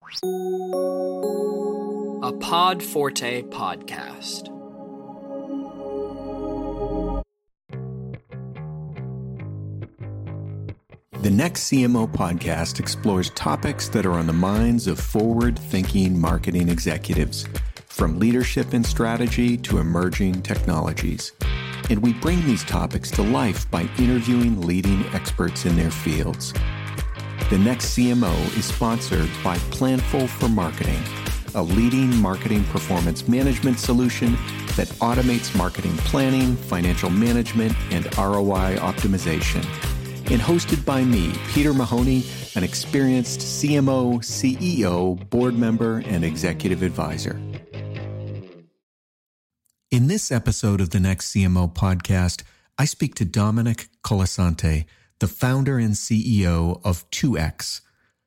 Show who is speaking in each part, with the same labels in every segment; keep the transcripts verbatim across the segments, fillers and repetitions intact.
Speaker 1: A Pod Forte podcast.
Speaker 2: The Next C M O podcast explores topics that are on the minds of forward-thinking marketing executives, from leadership and strategy to emerging technologies. And we bring these topics to life by interviewing leading experts in their fields. The Next C M O is sponsored by Planful for Marketing, a leading marketing performance management solution that automates marketing planning, financial management, and R O I optimization. And hosted by me, Peter Mahoney, an experienced C M O, C E O, board member, and executive advisor. In this episode of the Next C M O podcast, I speak to Dominic Colasanti, the founder and C E O of two X.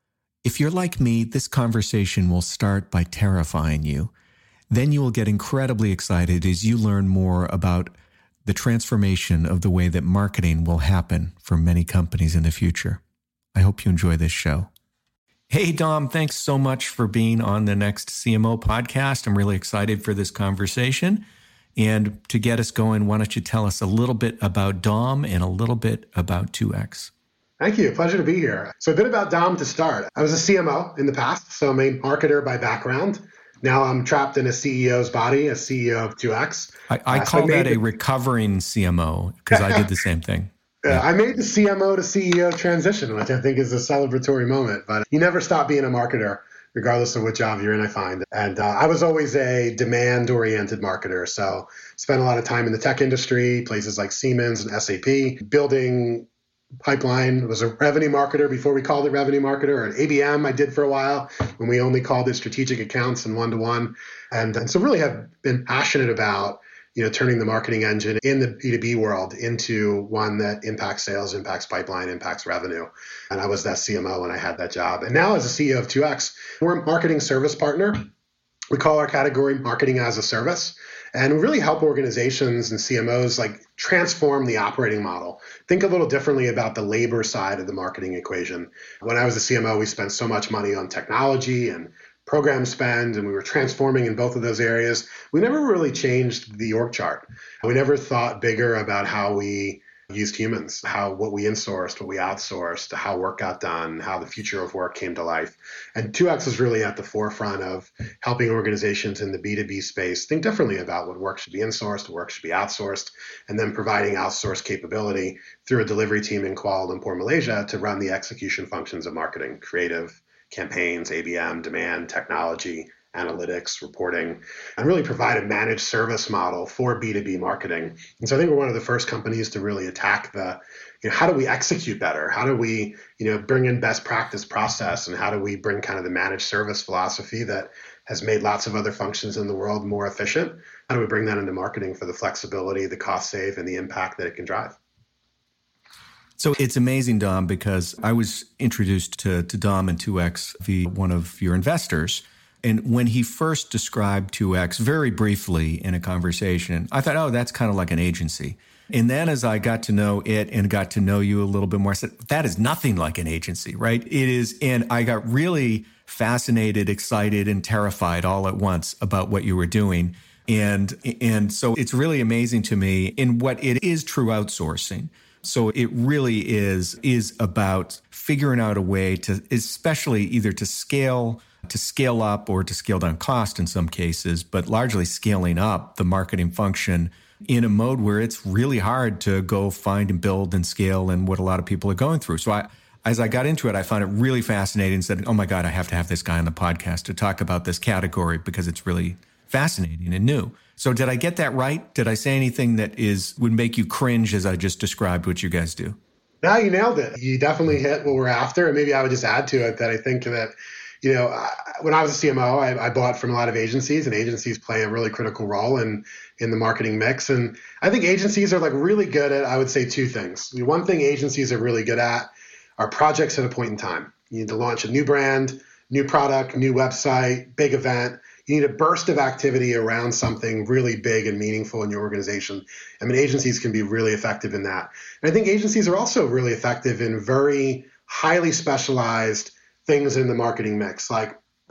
Speaker 2: If you're like me, this conversation will start by terrifying you. Then you will get incredibly excited as you learn more about the transformation of the way that marketing will happen for many companies in the future. I hope you enjoy this show. Hey, Dom, thanks so much for being on the Next C M O podcast. I'm really excited for this conversation. And to get us going, why don't you tell us a little bit about Dom and a little bit about two X?
Speaker 3: Thank you. Pleasure to be here. So a bit about Dom to start. I was a C M O in the past, so I'm a marketer by background. Now I'm trapped in a C E O's body, a C E O of two X.
Speaker 2: I, I uh, call so I that the, a recovering C M O because I did the same thing.
Speaker 3: Yeah. I made the C M O to C E O transition, which I think is a celebratory moment. But you never stop being a marketer, regardless of what job you're in, I find. And uh, I was always a demand-oriented marketer. So spent a lot of time in the tech industry, places like Siemens and S A P, building pipeline. Was a revenue marketer before we called it revenue marketer, or an A B M I did for a while when we only called it strategic accounts and one-to-one. And, and so really have been passionate about, you know, turning the marketing engine in the B two B world into one that impacts sales, impacts pipeline, impacts revenue. And I was that C M O when I had that job. And now as a C E O of two X, we're a marketing service partner. We call our category marketing as a service. And we really help organizations and C M Os like transform the operating model. Think a little differently about the labor side of the marketing equation. When I was a C M O, we spent so much money on technology and program spend, and we were transforming in both of those areas. We never really changed the org chart. We never thought bigger about how we used humans, how what we insourced, what we outsourced, how work got done, how the future of work came to life. And two X is really at the forefront of helping organizations in the B two B space think differently about what work should be insourced, what work should be outsourced, and then providing outsourced capability through a delivery team in Kuala Lumpur, Malaysia, to run the execution functions of marketing, creative, campaigns, A B M, demand, technology, analytics, reporting, and really provide a managed service model for B two B marketing. And so I think we're one of the first companies to really attack the, you know, how do we execute better? How do we, you know, bring in best practice process? And how do we bring kind of the managed service philosophy that has made lots of other functions in the world more efficient? How do we bring that into marketing for the flexibility, the cost save, and the impact that it can drive?
Speaker 2: So it's amazing, Dom, because I was introduced to, to Dom and two X via one of your investors. And when he first described two X very briefly in a conversation, I thought, oh, that's kind of like an agency. And then as I got to know it and got to know you a little bit more, I said, that is nothing like an agency, right? It is. And I got really fascinated, excited, and terrified all at once about what you were doing. And, and so it's really amazing to me in what it is true outsourcing. So it really is, is about figuring out a way to, especially either to scale to scale up or to scale down cost in some cases, but largely scaling up the marketing function in a mode where it's really hard to go find and build and scale and what a lot of people are going through. So I, as I got into it, I found it really fascinating and said, oh my God, I have to have this guy on the podcast to talk about this category because it's really fascinating and new. So did I get that right? Did I say anything that is would make you cringe as I just described what you guys do?
Speaker 3: No, you nailed it. You definitely hit what we're after. And maybe I would just add to it that I think that, you know, when I was a C M O, I, I bought from a lot of agencies, and agencies play a really critical role in, in the marketing mix. And I think agencies are like really good at, I would say, two things. One thing agencies are really good at are projects at a point in time. You need to launch a new brand, new product, new website, big event. You need a burst of activity around something really big and meaningful in your organization. I mean, agencies can be really effective in that. And I think agencies are also really effective in very highly specialized things in the marketing mix, like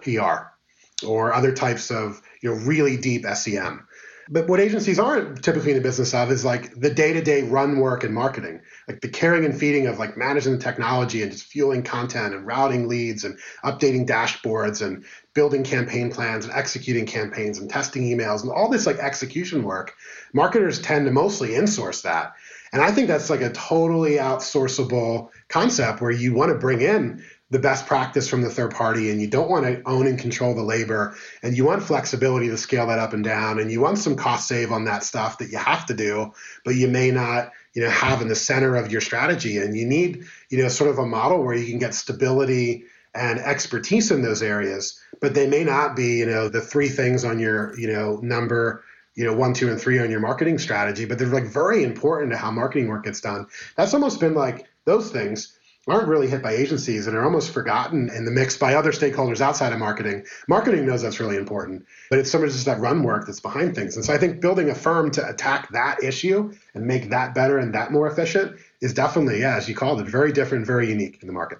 Speaker 3: P R or other types of, you know, really deep S E M. But what agencies aren't typically in the business of is like the day-to-day run work and marketing, like the caring and feeding of like managing the technology and just fueling content and routing leads and updating dashboards and building campaign plans and executing campaigns and testing emails and all this like execution work. Marketers tend to mostly insource that. And I think that's like a totally outsourceable concept where you want to bring in the best practice from the third party, and you don't want to own and control the labor, and you want flexibility to scale that up and down, and you want some cost save on that stuff that you have to do, but you may not, you know, have in the center of your strategy. And you need, you know, sort of a model where you can get stability and expertise in those areas, but they may not be, you know, the three things on your, you know, number, you know, one, two, and three on your marketing strategy, but they're like very important to how marketing work gets done. That's almost been like those things aren't really hit by agencies and are almost forgotten in the mix by other stakeholders outside of marketing. Marketing knows that's really important, but it's some of just that run work that's behind things. And so I think building a firm to attack that issue and make that better and that more efficient is definitely, yeah, as you called it, very different, very unique in the market.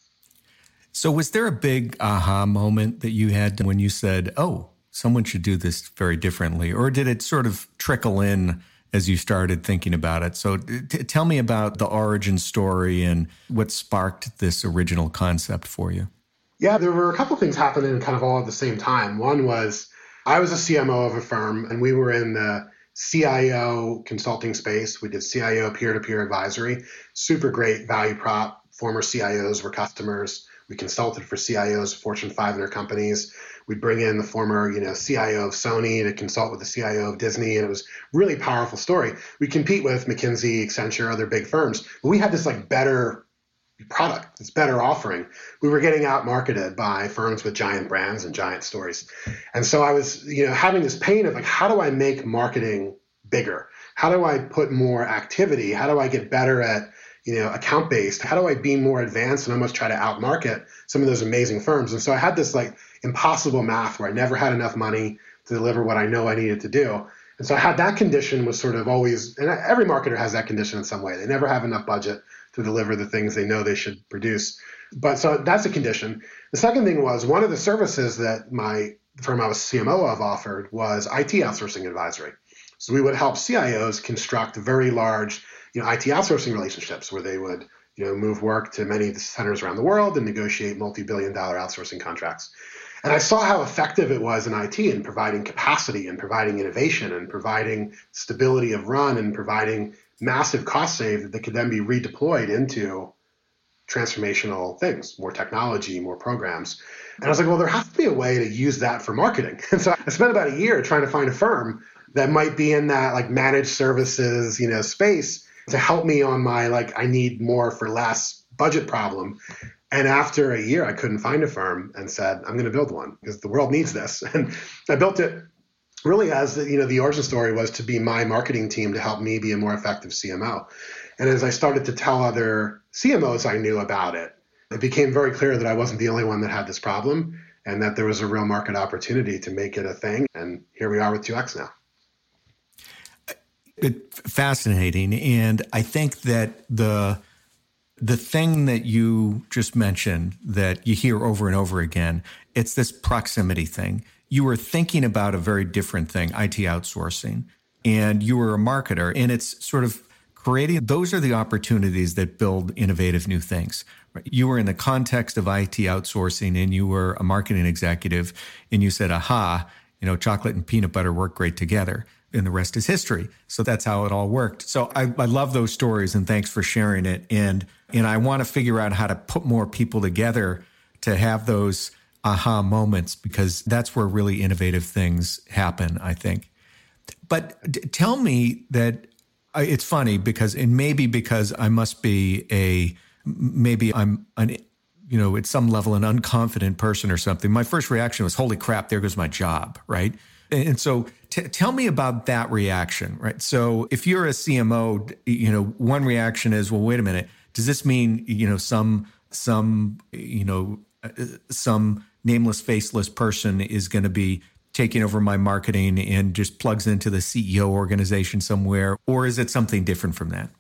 Speaker 2: So was there a big aha moment that you had when you said, oh, someone should do this very differently? Or did it sort of trickle in as you started thinking about it? So t- tell me about the origin story and what sparked this original concept for you.
Speaker 3: Yeah, there were a couple things happening kind of all at the same time. One was I was a C M O of a firm, and we were in the C I O consulting space. We did C I O peer-to-peer advisory, super great value prop. Former C I Os were customers. We consulted for C I Os, Fortune five hundred companies. We'd bring in the former, you know, C I O of Sony to consult with the C I O of Disney, and it was a really powerful story. We compete with McKinsey, Accenture, other big firms, but we had this like better product, this better offering. We were getting out marketed by firms with giant brands and giant stories. And so I was, you know, having this pain of like, how do I make marketing bigger? How do I put more activity? How do I get better at, you know, account-based? How do I be more advanced and almost try to outmarket some of those amazing firms? And so I had this like impossible math where I never had enough money to deliver what I know I needed to do. And so I had that condition was sort of always, and every marketer has that condition in some way. They never have enough budget to deliver the things they know they should produce. But so that's a condition. The second thing was one of the services that my firm I was C M O of offered was I T outsourcing advisory. So we would help C I Os construct very large, you know, I T outsourcing relationships where they would, you know, move work to many centers around the world and negotiate multi-billion dollar outsourcing contracts. And I saw how effective it was in I T in providing capacity and providing innovation and providing stability of run and providing massive cost save that could then be redeployed into transformational things, more technology, more programs. And I was like, well, there has to be a way to use that for marketing. And so I spent about a year trying to find a firm that might be in that like managed services, you know, space to help me on my, like, I need more for less budget problem. And after a year, I couldn't find a firm and said, I'm going to build one because the world needs this. And I built it really as, you know, the origin story was to be my marketing team to help me be a more effective C M O. And as I started to tell other C M Os I knew about it, it became very clear that I wasn't the only one that had this problem and that there was a real market opportunity to make it a thing. And here we are with two X now.
Speaker 2: It, fascinating. And I think that the the thing that you just mentioned that you hear over and over again, it's this proximity thing. You were thinking about a very different thing, I T outsourcing, and you were a marketer, and it's sort of creating, those are the opportunities that build innovative new things. You were in the context of I T outsourcing and you were a marketing executive and you said, aha, you know, chocolate and peanut butter work great together. And the rest is history. So that's how it all worked. So I, I love those stories and thanks for sharing it. And and I want to figure out how to put more people together to have those aha moments because that's where really innovative things happen, I think. But d- tell me that uh, it's funny because, and maybe because I must be a, maybe I'm an, you know, at some level an unconfident person or something. My first reaction was, holy crap, there goes my job, right? And so t- tell me about that reaction, right? So if you're a C M O, you know, one reaction is, well, wait a minute, does this mean, you know, some, some, you know, some nameless, faceless person is going to be taking over my marketing and just plugs into the C E O organization somewhere? Or is it something different from that?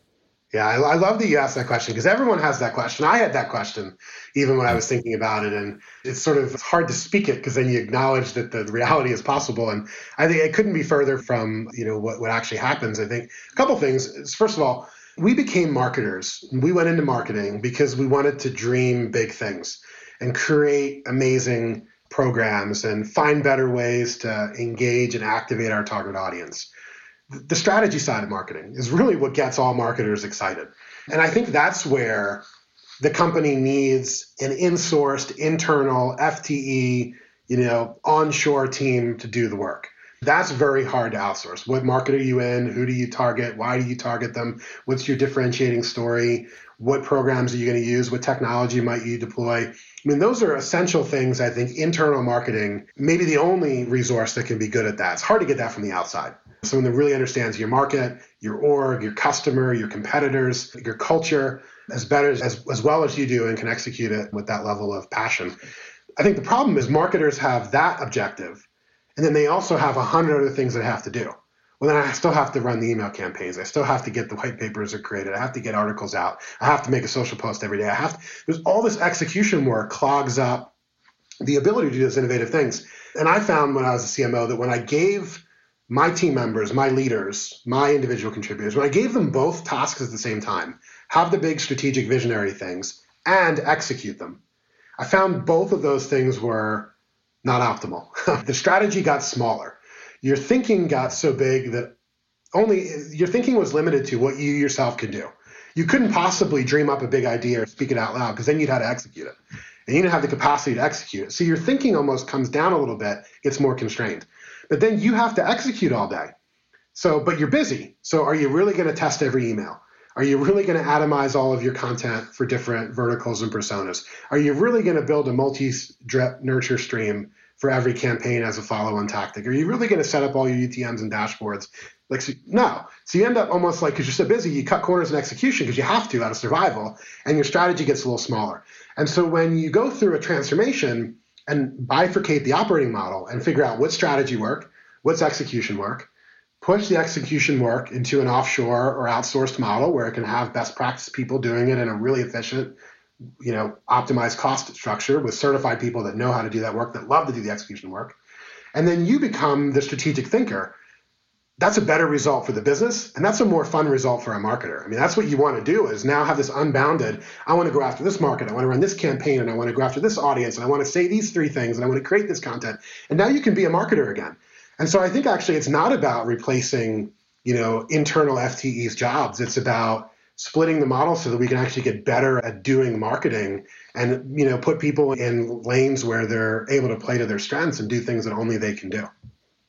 Speaker 3: Yeah, I, I love that you asked that question because everyone has that question. I had that question even when I was thinking about it. And it's sort of hard to speak it because then you acknowledge that the reality is possible. And I think it couldn't be further from, you know, what, what actually happens. I think a couple things is, first of all, we became marketers. We went into marketing because we wanted to dream big things and create amazing programs and find better ways to engage and activate our target audience. The strategy side of marketing is really what gets all marketers excited. And I think that's where the company needs an in-sourced, internal, F T E, you know, onshore team to do the work. That's very hard to outsource. What market are you in? Who do you target? Why do you target them? What's your differentiating story? What programs are you going to use? What technology might you deploy? I mean, those are essential things. I think internal marketing may be the only resource that can be good at that. It's hard to get that from the outside. Someone that really understands your market, your org, your customer, your competitors, your culture as better as, as well as you do and can execute it with that level of passion. I think the problem is marketers have that objective, and then they also have a hundred other things that I have to do. Well, then I still have to run the email campaigns. I still have to get the white papers are created. I have to get articles out. I have to make a social post every day. I have to, there's all this execution work clogs up the ability to do those innovative things. And I found when I was a C M O that when I gave my team members, my leaders, my individual contributors, when I gave them both tasks at the same time, have the big strategic visionary things and execute them, I found both of those things were not optimal. The strategy got smaller. Your thinking got so big that only your thinking was limited to what you yourself could do. You couldn't possibly dream up a big idea or speak it out loud because then you'd have to execute it. And you didn't have the capacity to execute it. So your thinking almost comes down a little bit, gets more constrained. But then you have to execute all day. So, but you're busy. So are you really going to test every email? Are you really going to atomize all of your content for different verticals and personas? Are you really going to build a multi-drip nurture stream for every campaign as a follow-on tactic? Are you really going to set up all your U T Ms and dashboards? Like, so, no. So you end up almost like, because you're so busy, you cut corners in execution because you have to out of survival, and your strategy gets a little smaller. And so when you go through a transformation and bifurcate the operating model and figure out what strategy work, what's execution work, push the execution work into an offshore or outsourced model where it can have best practice people doing it in a really efficient, you know, optimized cost structure with certified people that know how to do that work, that love to do the execution work. And then you become the strategic thinker. That's a better result for the business, and that's a more fun result for a marketer. I mean, that's what you want to do is now have this unbounded, I want to go after this market, I want to run this campaign, and I want to go after this audience, and I want to say these three things, and I want to create this content. And now you can be a marketer again. And so I think actually it's not about replacing, you know, internal F T Es jobs. It's about splitting the model so that we can actually get better at doing marketing and, you know, put people in lanes where they're able to play to their strengths and do things that only they can do.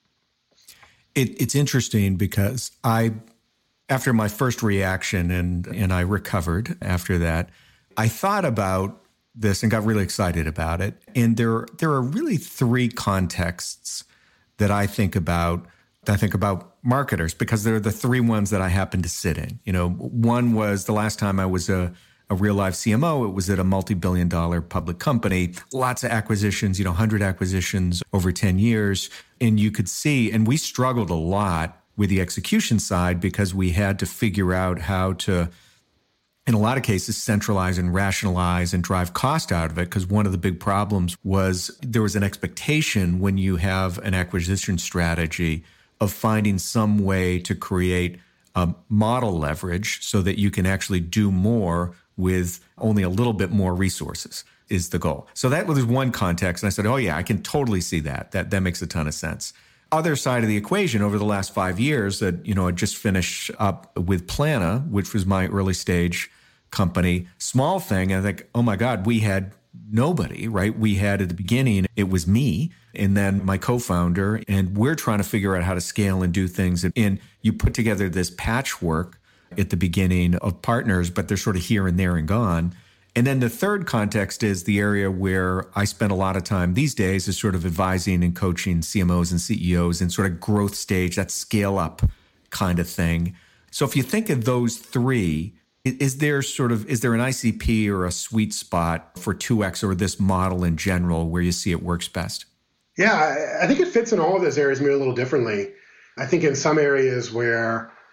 Speaker 2: It, it's interesting because I, after my first reaction and, and I recovered after that, I thought about this and got really excited about it. And there, there are really three contexts that I think about, that I think about marketers, because they're the three ones that I happen to sit in. You know, one was the last time I was a, a real life C M O, it was at a multi-billion dollar public company, lots of acquisitions, you know, one hundred acquisitions over ten years. And you could see, and we struggled a lot with the execution side because we had to figure out how to, in a lot of cases, centralize and rationalize and drive cost out of it. Because one of the big problems was there was an expectation when you have an acquisition strategy of finding some way to create a model leverage so that you can actually do more with only a little bit more resources is the goal. So that was one context. And I said, oh yeah, I can totally see that. That that makes a ton of sense. Other side of the equation over the last five years that, you know, I just finished up with Plana, which was my early stage company, small thing. And I think, oh my God, we had nobody, right? We had at the beginning, it was me and then my co-founder, and we're trying to figure out how to scale and do things. And, and you put together this patchwork at the beginning of partners, but they're sort of here and there and gone. And then the third context is the area where I spend a lot of time these days is sort of advising and coaching C M Os and C E Os in sort of growth stage, that scale up kind of thing. So if you think of those three, is there sort of, is there an I C P or a sweet spot for two X or this model in general where you see it works best?
Speaker 3: Yeah, I think it fits in all of those areas maybe a little differently. I think in some areas where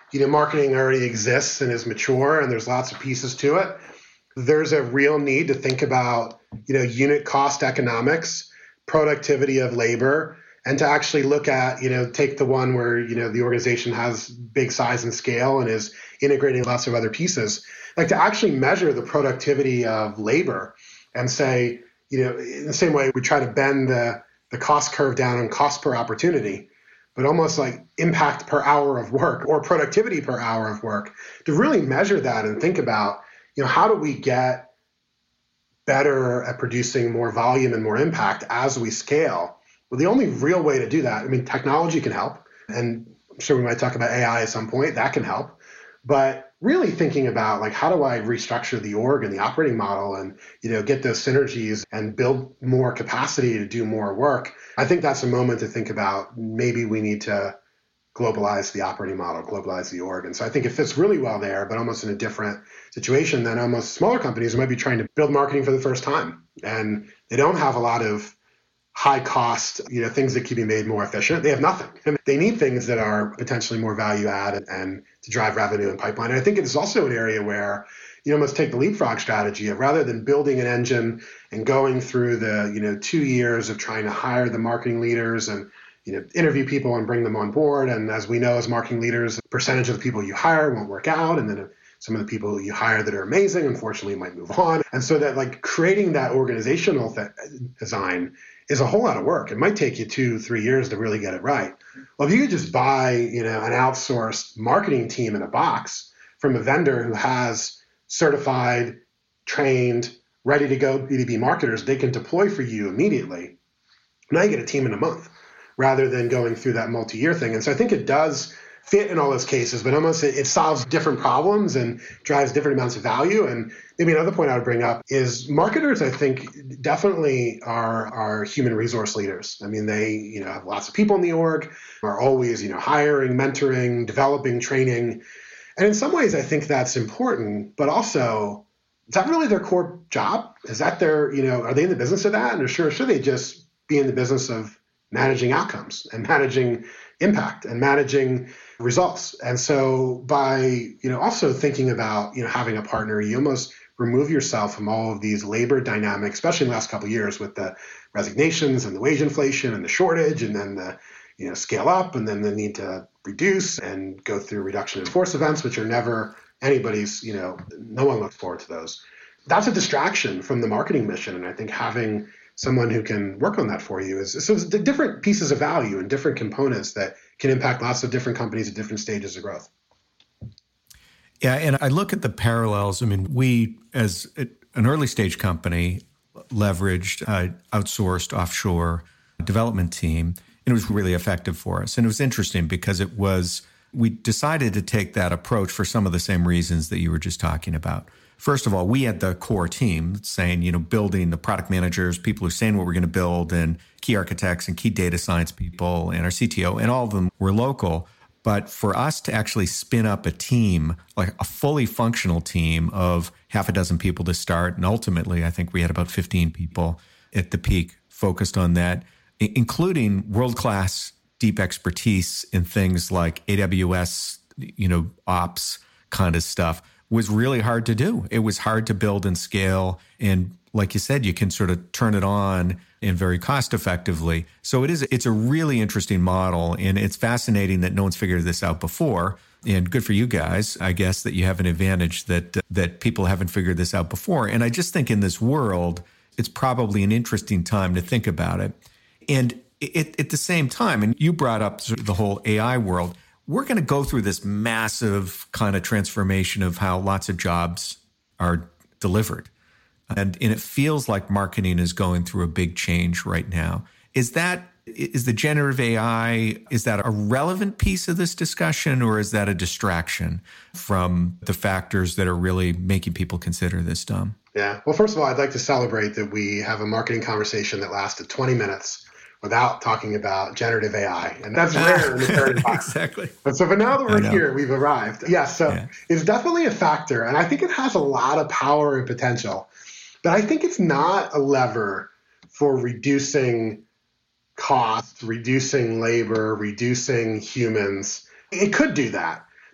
Speaker 3: you know, marketing already exists and is mature and there's lots of pieces to it. There's a real need to think about, you know, unit cost economics, productivity of labor, and to actually look at, you know, take the one where, you know, the organization has big size and scale and is integrating lots of other pieces, like to actually measure the productivity of labor and say, you know, in the same way we try to bend the, the cost curve down on cost per opportunity, but almost like impact per hour of work or productivity per hour of work, to really measure that and think about, you know, how do we get better at producing more volume and more impact as we scale? Well, the only real way to do that, I mean, technology can help, and I'm sure we might talk about A I at some point, that can help. But really thinking about, like, how do I restructure the org and the operating model and, you know, get those synergies and build more capacity to do more work? I think that's a moment to think about, maybe we need to globalize the operating model, globalize the org. And so I think it fits really well there, but almost in a different situation than almost smaller companies who might be trying to build marketing for the first time. And they don't have a lot of high cost, you know, things that can be made more efficient. They have nothing. And they need things that are potentially more value added and to drive revenue and pipeline. And I think it's also an area where you almost take the leapfrog strategy of, rather than building an engine and going through the, you know, two years of trying to hire the marketing leaders and, you know, interview people and bring them on board. And as we know, as marketing leaders, a percentage of the people you hire won't work out. And then some of the people you hire that are amazing, unfortunately, might move on. And so that, like, creating that organizational th- design is a whole lot of work. It might take you two, three years to really get it right. Well, if you could just buy, you know, an outsourced marketing team in a box from a vendor who has certified, trained, ready to go B two B marketers, they can deploy for you immediately. Now you get a team in a month rather than going through that multi-year thing. And so I think it does fit in all those cases, but almost it, it solves different problems and drives different amounts of value. And maybe another point I would bring up is marketers, I think, definitely are, are human resource leaders. I mean, they, you know, have lots of people in the org, are always, you know, hiring, mentoring, developing, training. And in some ways, I think that's important, but also, is that really their core job? Is that their, you know, are they in the business of that? Or sure, should they just be in the business of managing outcomes and managing impact and managing results? And so by, you know, also thinking about, you know, having a partner, you almost remove yourself from all of these labor dynamics, especially in the last couple of years with the resignations and the wage inflation and the shortage, and then the, you know, scale up, and then the need to reduce and go through reduction in force events, which are never anybody's, you know, no one looks forward to those. That's a distraction from the marketing mission. And I think having someone who can work on that for you is, so it's the different pieces of value and different components that can impact lots of different companies at different stages of growth.
Speaker 2: Yeah, and I look at the parallels. I mean, we, as an early stage company, leveraged an outsourced offshore development team, and it was really effective for us. And it was interesting because it was, we decided to take that approach for some of the same reasons that you were just talking about. First of all, we had the core team saying, you know, building the product managers, people who are saying what we're going to build, and key architects and key data science people, and our C T O, and all of them were local. But for us to actually spin up a team, like a fully functional team of half a dozen people to start, and ultimately I think we had about fifteen people at the peak focused on that, including world-class deep expertise in things like A W S, you know, ops kind of stuff, was really hard to do. It was hard to build and scale. And like you said, you can sort of turn it on and very cost effectively. So it is, it's a really interesting model. And it's fascinating that no one's figured this out before. And good for you guys, I guess, that you have an advantage that, uh, that people haven't figured this out before. And I just think in this world, it's probably an interesting time to think about it. And it, at the same time, and you brought up sort of the whole A I world, we're going to go through this massive kind of transformation of how lots of jobs are delivered. And, and it feels like marketing is going through a big change right now. Is that, is the generative A I, is that a relevant piece of this discussion, or is that a distraction from the factors that are really making people consider this dumb?
Speaker 3: Yeah. Well, first of all, I'd like to celebrate that we have a marketing conversation that lasted twenty minutes without talking about generative A I. And that's rare in the current environment.
Speaker 2: Exactly.
Speaker 3: But so, but now that we're here, we've arrived. Yes, yeah, so yeah. It's definitely a factor. And I think it has a lot of power and potential. But I think it's not a lever for reducing cost, reducing labor, reducing humans. It could do that. But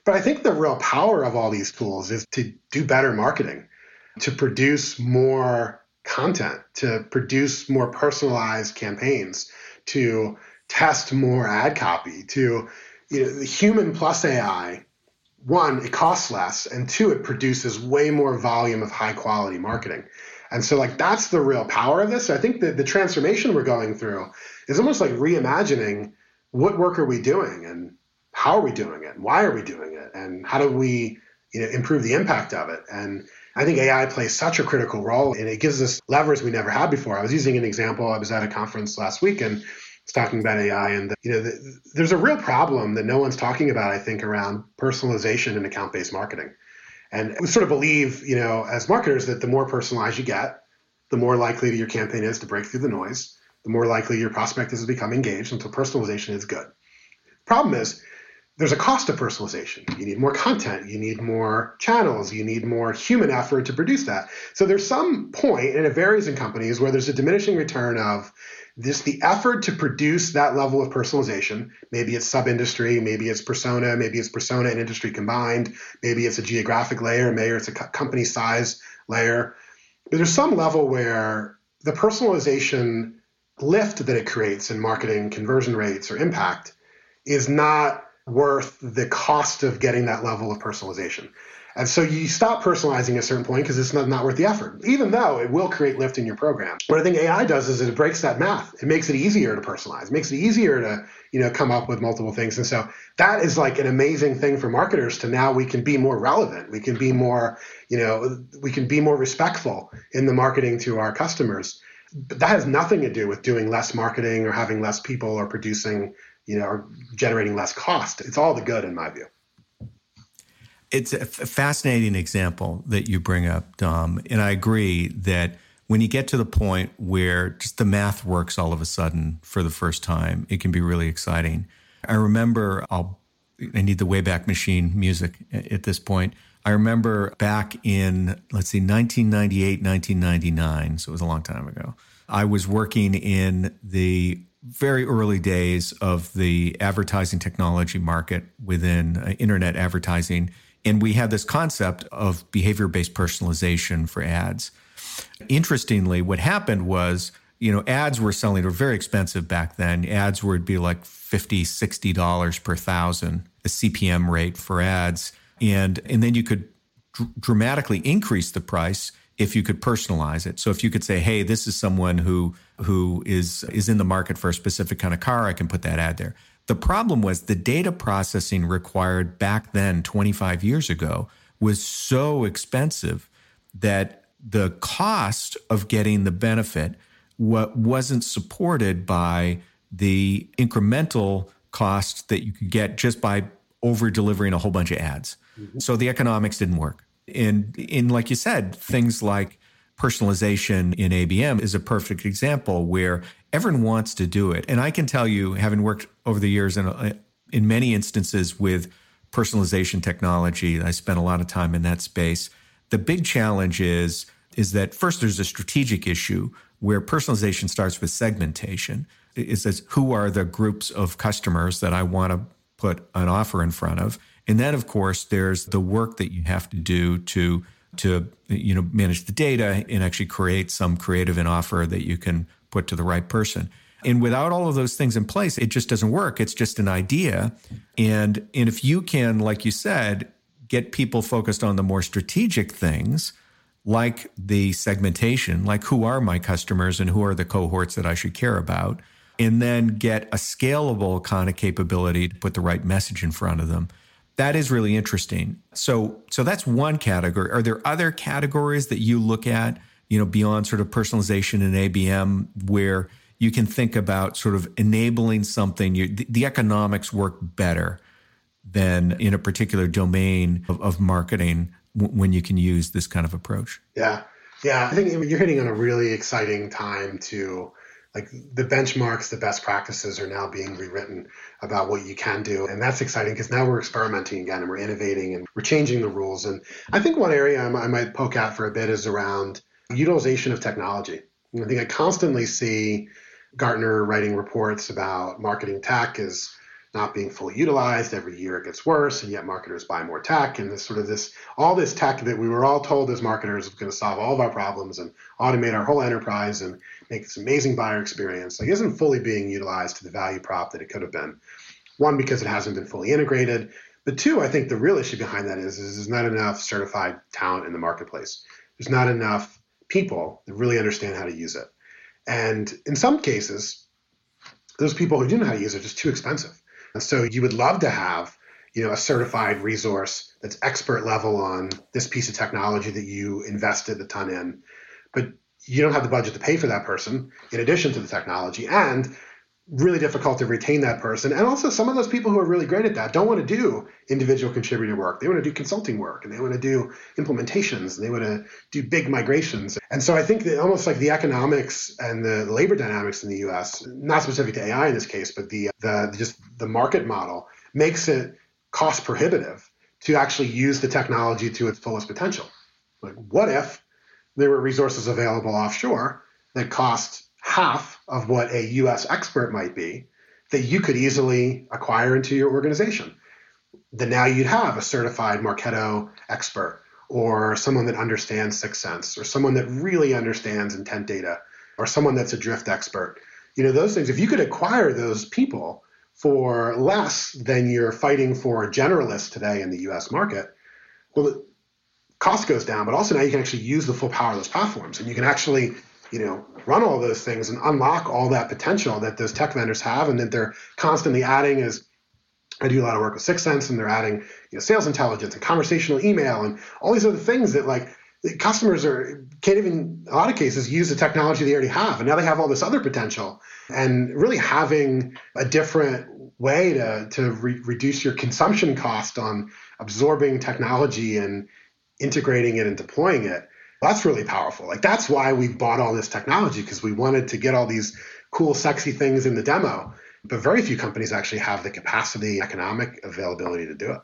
Speaker 3: But I think the real power of all these tools is to do better marketing, to produce more content, to produce more personalized campaigns, to test more ad copy, to, you know, the human plus A I. One, it costs less, and two, it produces way more volume of high quality marketing. And so like that's the real power of this. I think that the transformation we're going through is almost like reimagining what work are we doing and how are we doing it and why are we doing it and how do we, you know, improve the impact of it. And I think A I plays such a critical role, and it gives us levers we never had before. I was using an example. I was at a conference last week and was talking about A I, and the, you know, the, there's a real problem that no one's talking about, I think, around personalization and account-based marketing. And we sort of believe, you know, as marketers, that the more personalized you get, the more likely your campaign is to break through the noise, the more likely your prospect is to become engaged, and so personalization is good. The problem is there's a cost to personalization. You need more content, you need more channels, you need more human effort to produce that. So there's some point, and it varies in companies, where there's a diminishing return of this, the effort to produce that level of personalization. Maybe it's sub-industry, maybe it's persona, maybe it's persona and industry combined, maybe it's a geographic layer, maybe it's a co- company size layer. But there's some level where the personalization lift that it creates in marketing conversion rates or impact is not worth the cost of getting that level of personalization. And so you stop personalizing at a certain point because it's not, not worth the effort, even though it will create lift in your program. What I think A I does is it breaks that math. It makes it easier to personalize. It makes it easier to, you know, come up with multiple things. And so that is like an amazing thing for marketers to now we can be more relevant. We can be more, you know, we can be more respectful in the marketing to our customers. But that has nothing to do with doing less marketing or having less people or producing, you know, or generating less cost. It's all the good in my view.
Speaker 2: It's a f- fascinating example that you bring up, Dom. And I agree that when you get to the point where just the math works all of a sudden for the first time, it can be really exciting. I remember, I'll, I need the Wayback Machine music at this point. I remember back in, let's see, nineteen ninety-eight, nineteen ninety-nine, so it was a long time ago. I was working in the very early days of the advertising technology market within uh, internet advertising. And we had this concept of behavior-based personalization for ads. Interestingly, what happened was, you know, ads were selling, they were very expensive back then. Ads would be like fifty dollars, sixty dollars per thousand, the C P M rate for ads. And, and then you could dr- dramatically increase the price if you could personalize it. So if you could say, hey, this is someone who who is is in the market for a specific kind of car, I can put that ad there. The problem was the data processing required back then, twenty-five years ago, was so expensive that the cost of getting the benefit wa- wasn't supported by the incremental cost that you could get just by over-delivering a whole bunch of ads. Mm-hmm. So the economics didn't work. And, and like you said, things like personalization in A B M is a perfect example where everyone wants to do it. And I can tell you, having worked over the years in, in many instances with personalization technology, I spent a lot of time in that space. The big challenge is, is that first there's a strategic issue where personalization starts with segmentation. It says, who are the groups of customers that I want to put an offer in front of? And then, of course, there's the work that you have to do to to you know manage the data and actually create some creative and offer that you can put to the right person. And without all of those things in place, it just doesn't work. It's just an idea. And, and if you can, like you said, get people focused on the more strategic things, like the segmentation, like who are my customers and who are the cohorts that I should care about, and then get a scalable kind of capability to put the right message in front of them. That is really interesting. So, so that's one category. Are there other categories that you look at, you know, beyond sort of personalization and A B M, where you can think about sort of enabling something, you, the, the economics work better than in a particular domain of, of marketing w- when you can use this kind of approach?
Speaker 3: Yeah. Yeah. I think you're hitting on a really exciting time to, like, the benchmarks, the best practices are now being rewritten about what you can do. And that's exciting because now we're experimenting again and we're innovating and we're changing the rules. And I think one area I might poke at for a bit is around utilization of technology. I think I constantly see Gartner writing reports about marketing tech is not being fully utilized. Every year it gets worse, and yet marketers buy more tech. And this sort of this, all this tech that we were all told as marketers was going to solve all of our problems and automate our whole enterprise and make this amazing buyer experience, like isn't fully being utilized to the value prop that it could have been. One, because it hasn't been fully integrated. But two, I think the real issue behind that is, is there's not enough certified talent in the marketplace. There's not enough people that really understand how to use it. And in some cases, those people who do know how to use it are just too expensive. And so you would love to have, you know, a certified resource that's expert level on this piece of technology that you invested a ton in, but you don't have the budget to pay for that person in addition to the technology, and really difficult to retain that person. And also some of those people who are really great at that don't want to do individual contributor work. They want to do consulting work, and they want to do implementations, and they want to do big migrations. And so I think that almost like the economics and the labor dynamics in the U S, not specific to A I in this case, but the, the just the market model makes it cost prohibitive to actually use the technology to its fullest potential. Like, what if there were resources available offshore that cost half of what a U S expert might be that you could easily acquire into your organization? Then now you'd have a certified Marketo expert, or someone that understands Sixth Sense, or someone that really understands intent data, or someone that's a drift expert. You know, those things, if you could acquire those people for less than you're fighting for a generalist today in the U S market, well, the cost goes down, but also now you can actually use the full power of those platforms, and you can actually, you know, run all those things and unlock all that potential that those tech vendors have, and that they're constantly adding. As I do a lot of work with Sixth Sense, and they're adding, you know, sales intelligence and conversational email and all these other things that, like, the customers are can't even, in a lot of cases, use the technology they already have, and now they have all this other potential. And really having a different way to to re- reduce your consumption cost on absorbing technology and integrating it and deploying it, that's really powerful. Like, that's why we bought all this technology, because we wanted to get all these cool, sexy things in the demo. But very few companies actually have the capacity, economic availability to do it.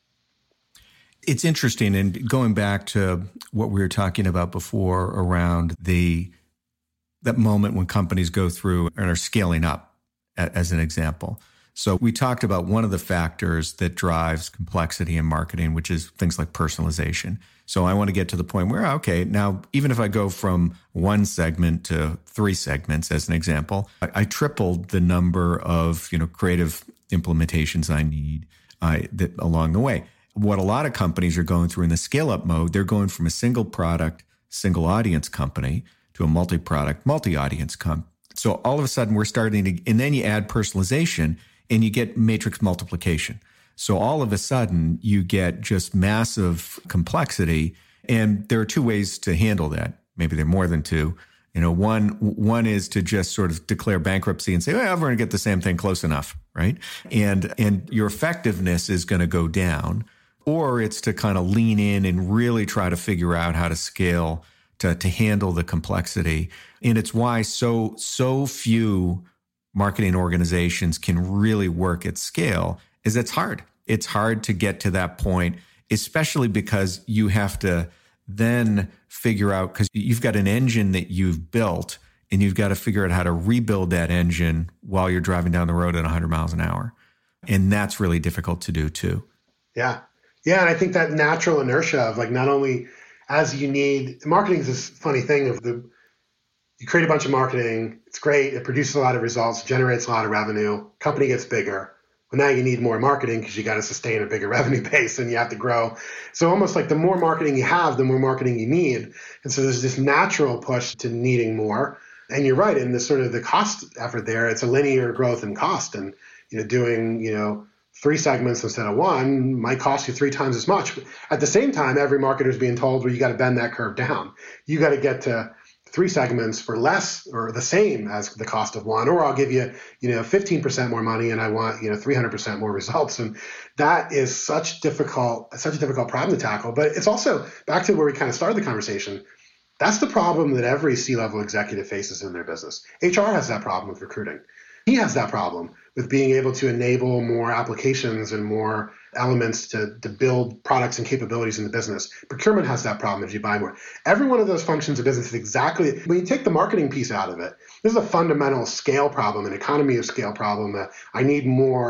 Speaker 2: It's interesting. And going back to what we were talking about before around the that moment when companies go through and are scaling up, as an example. So we talked about one of the factors that drives complexity in marketing, which is things like personalization. So I want to get to the point where, okay, now, even if I go from one segment to three segments, as an example, I, I tripled the number of, you know, creative implementations I need uh, that, along the way. What a lot of companies are going through in the scale-up mode, they're going from a single product, single audience company to a multi-product, multi-audience company. So all of a sudden we're starting to, and then you add personalization and you get matrix multiplication. So all of a sudden you get just massive complexity, and there are two ways to handle that. Maybe there are more than two. You know, one one is to just sort of declare bankruptcy and say, well, we're going to get the same thing close enough, right? And and your effectiveness is going to go down. Or it's to kind of lean in and really try to figure out how to scale to to handle the complexity. And it's why so so few marketing organizations can really work at scale, is it's hard. It's hard to get to that point, especially because you have to then figure out, because you've got an engine that you've built, and you've got to figure out how to rebuild that engine while you're driving down the road at one hundred miles an hour. And that's really difficult to do too.
Speaker 3: Yeah. Yeah. And I think that natural inertia of, like, not only as you need, marketing is this funny thing of the, you create a bunch of marketing, it's great, it produces a lot of results, generates a lot of revenue, company gets bigger. Well, now you need more marketing because you got to sustain a bigger revenue base and you have to grow. So almost like the more marketing you have, the more marketing you need. And so there's this natural push to needing more. And you're right, in the sort of the cost effort there, it's a linear growth in cost. And, you know, doing, you know, three segments instead of one might cost you three times as much. But at the same time, every marketer is being told, well, you got to bend that curve down. You got to get to three segments for less or the same as the cost of one, or I'll give you, you know, fifteen percent more money and I want, you know, three hundred percent more results. And that is such difficult, such a difficult problem to tackle. But it's also back to where we kind of started the conversation. That's the problem that every C-level executive faces in their business. H R has that problem with recruiting. He has that problem with being able to enable more applications and more elements to, to build products and capabilities in the business. Procurement has that problem as you buy more. Every one of those functions of business is exactly, when you take the marketing piece out of it, this is a fundamental scale problem, an economy of scale problem. Uh, I need more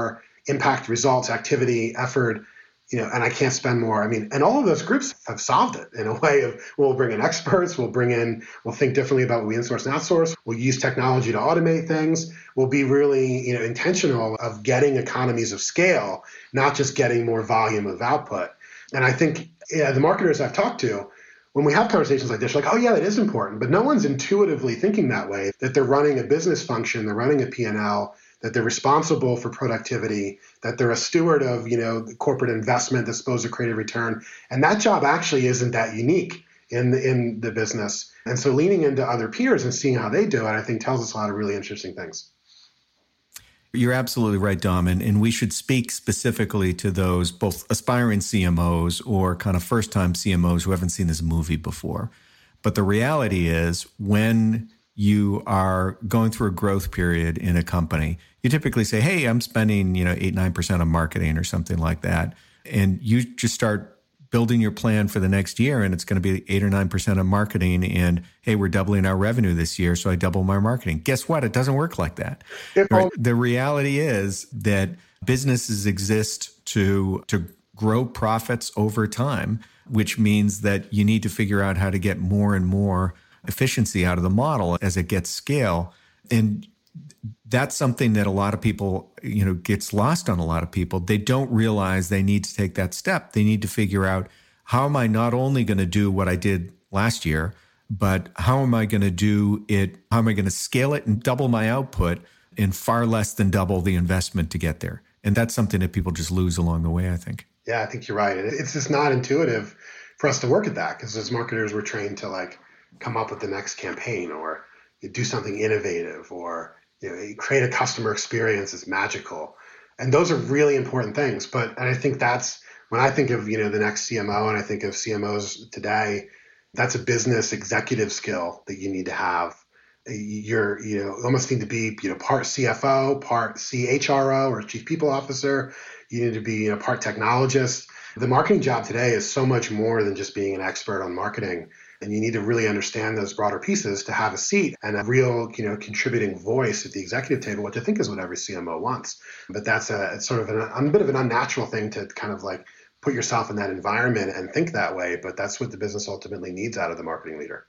Speaker 3: impact, results, activity, effort, you know, and I can't spend more. I mean, and all of those groups have solved it in a way of, we'll bring in experts, we'll bring in, we'll think differently about what we insource and outsource, we'll use technology to automate things, we'll be really, you know, intentional of getting economies of scale, not just getting more volume of output. And I think yeah, the marketers I've talked to, when we have conversations like this, you're like, oh yeah, that is important, but no one's intuitively thinking that way, that they're running a business function, they're running a P and L, that they're responsible for productivity, that they're a steward of, you know, the corporate investment that's supposed to create a return. And that job actually isn't that unique in the, in the business. And so leaning into other peers and seeing how they do it, I think tells us a lot of really interesting things.
Speaker 2: You're absolutely right, Dom. And, and we should speak specifically to those both aspiring C M Os or kind of first-time C M Os who haven't seen this movie before. But the reality is when you are going through a growth period in a company, you typically say, hey, I'm spending, you know, eight, nine percent on marketing or something like that. And you just start building your plan for the next year and it's going to be eight or nine percent on marketing. And hey, we're doubling our revenue this year, so I double my marketing. Guess what? It doesn't work like that. Right? The reality is that businesses exist to, to grow profits over time, which means that you need to figure out how to get more and more efficiency out of the model as it gets scale. And that's something that a lot of people, you know, gets lost on a lot of people. They don't realize they need to take that step. They need to figure out, how am I not only going to do what I did last year, but how am I going to do it? How am I going to scale it and double my output in far less than double the investment to get there? And that's something that people just lose along the way, I think.
Speaker 3: Yeah, I think you're right. It's just not intuitive for us to work at that, because as marketers, we're trained to like come up with the next campaign or do something innovative or, you know, create a customer experience that's magical. And those are really important things. But and I think that's when I think of, you know, the next C M O and I think of C M Os today, that's a business executive skill that you need to have. You're, you know, almost need to be, you know, part C F O, part C H R O or Chief People Officer. You need to be, you know, part technologist. The marketing job today is so much more than just being an expert on marketing. And you need to really understand those broader pieces to have a seat and a real, you know, contributing voice at the executive table, which I think is what every C M O wants. But that's a it's sort of an, a bit of an unnatural thing to kind of like put yourself in that environment and think that way. But that's what the business ultimately needs out of the marketing leader.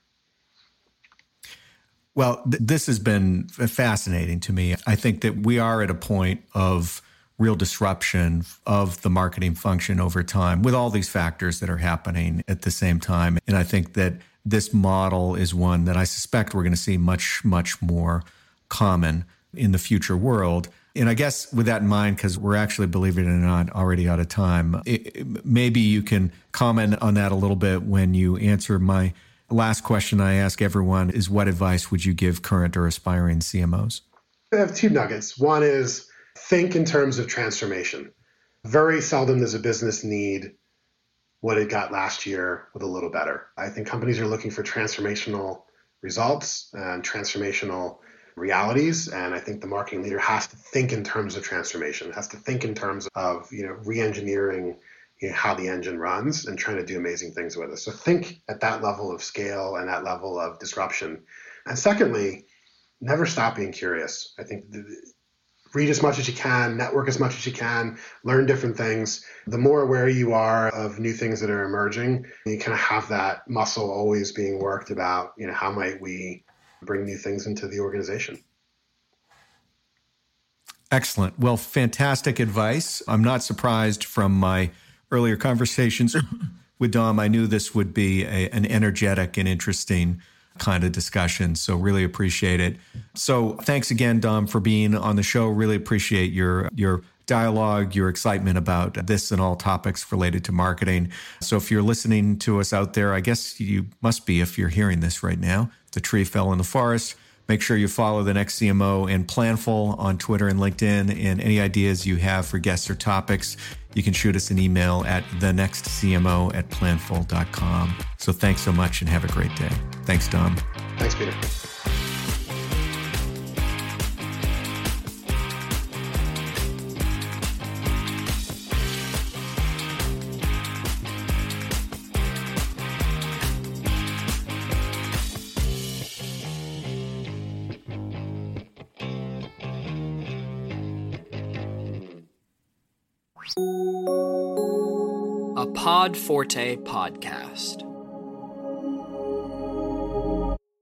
Speaker 2: Well, th- this has been fascinating to me. I think that we are at a point of real disruption of the marketing function over time with all these factors that are happening at the same time. And I think that this model is one that I suspect we're going to see much, much more common in the future world. And I guess with that in mind, because we're actually, believe it or not, already out of time, it, maybe you can comment on that a little bit when you answer my last question I ask everyone is, what advice would you give current or aspiring C M Os?
Speaker 3: I have two nuggets. One is, think in terms of transformation. Very seldom does a business need what it got last year with a little better. I think companies are looking for transformational results and transformational realities. And I think the marketing leader has to think in terms of transformation, has to think in terms of, you know, re-engineering, you know, how the engine runs and trying to do amazing things with it. So think at that level of scale and that level of disruption. And secondly, never stop being curious. I think the, read as much as you can, network as much as you can, learn different things. The more aware you are of new things that are emerging, you kind of have that muscle always being worked about, you know, how might we bring new things into the organization?
Speaker 2: Excellent. Well, fantastic advice. I'm not surprised from my earlier conversations with Dom. I knew this would be a, an energetic and interesting kind of discussion. So really appreciate it. So thanks again, Dom, for being on the show. Really appreciate your your dialogue, your excitement about this and all topics related to marketing. So if you're listening to us out there, I guess you must be if you're hearing this right now. The tree fell in the forest. Make sure you follow The Next C M O and Planful on Twitter and LinkedIn. And any ideas you have for guests or topics, you can shoot us an email at the next C M O at planful dot com. So thanks so much and have a great day. Thanks, Dom.
Speaker 3: Thanks, Peter.
Speaker 1: A Pod Forte podcast.